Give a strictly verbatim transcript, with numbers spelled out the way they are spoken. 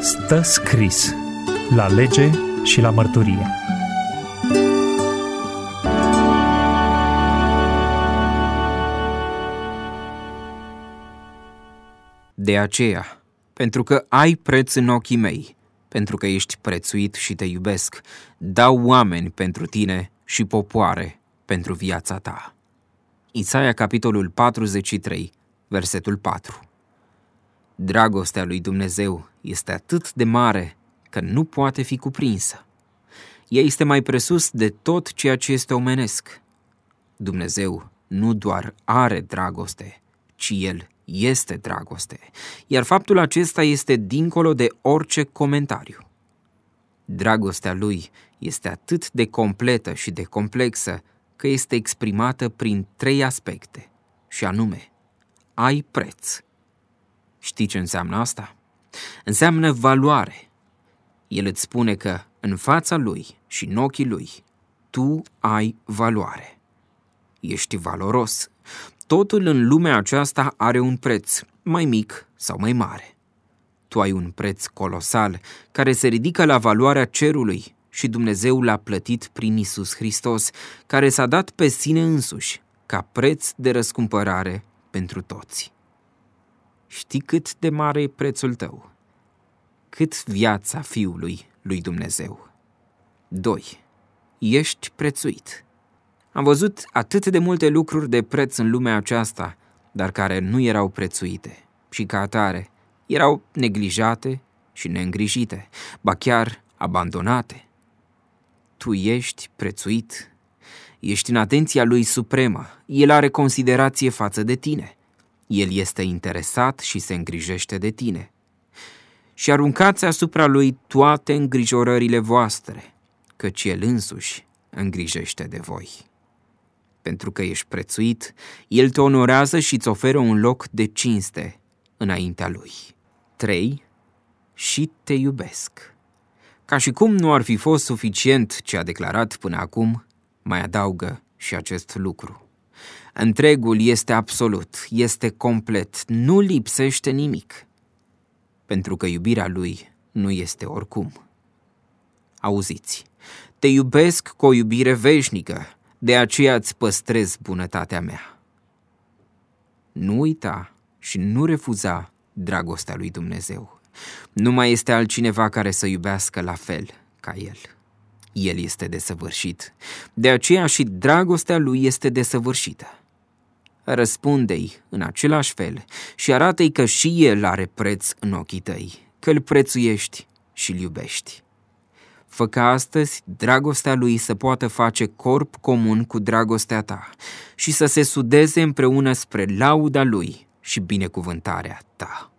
Stă scris la lege și la mărturie. De aceea, pentru că ai preț în ochii mei, pentru că ești prețuit și te iubesc, dau oameni pentru tine și popoare pentru viața ta. Isaia, capitolul patruzeci și trei, versetul patru. Dragostea lui Dumnezeu este atât de mare că nu poate fi cuprinsă. Ea este mai presus de tot ceea ce este omenesc. Dumnezeu nu doar are dragoste, ci El este dragoste, iar faptul acesta este dincolo de orice comentariu. Dragostea Lui este atât de completă și de complexă că este exprimată prin trei aspecte, și anume, ai preț. Știi ce înseamnă asta? Înseamnă valoare. El îți spune că în fața Lui și în ochii Lui, tu ai valoare. Ești valoros. Totul în lumea aceasta are un preț, mai mic sau mai mare. Tu ai un preț colosal, care se ridică la valoarea cerului și Dumnezeu l-a plătit prin Iisus Hristos, care s-a dat pe sine însuși, ca preț de răscumpărare pentru toți. Știi cât de mare e prețul tău? Cât viața Fiului lui Dumnezeu? doi. Ești prețuit. Am văzut atât de multe lucruri de preț în lumea aceasta, dar care nu erau prețuite și ca atare erau neglijate și neîngrijite, ba chiar abandonate. Tu ești prețuit. Ești în atenția Lui supremă. El are considerație față de tine. El este interesat și se îngrijește de tine. Și aruncați asupra Lui toate îngrijorările voastre, căci El însuși îngrijește de voi. Pentru că ești prețuit, El te onorează și îți oferă un loc de cinste înaintea Lui. trei. Și te iubesc. Ca și cum nu ar fi fost suficient ce a declarat până acum, mai adaugă și acest lucru. Întregul este absolut, este complet, nu lipsește nimic, pentru că iubirea Lui nu este oricum. Auziți, te iubesc cu o iubire veșnică, de aceea îți păstrez bunătatea mea. Nu uita și nu refuza dragostea lui Dumnezeu. Nu mai este altcineva care să iubească la fel ca El. El este desăvârșit, de aceea și dragostea Lui este desăvârșită. Răspunde-i în același fel și arată-i că și El are preț în ochii tăi, că Îl prețuiești și Îl iubești. Fă ca astăzi dragostea Lui să poată face corp comun cu dragostea ta și să se sudeze împreună spre lauda Lui și binecuvântarea ta.